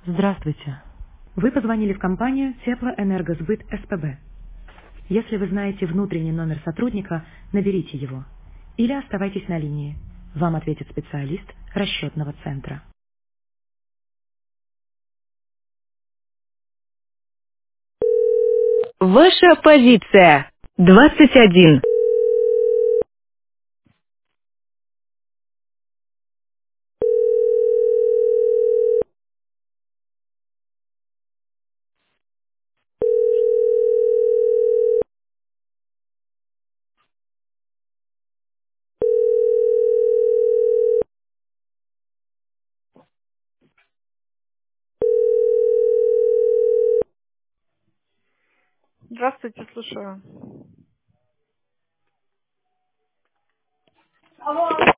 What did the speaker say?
Здравствуйте. Вы позвонили в компанию Теплоэнергосбыт СПБ. Если вы знаете внутренний номер сотрудника, наберите его. Или оставайтесь на линии. Вам ответит специалист расчетного центра. Ваша позиция. 21. Здравствуйте, слушаю.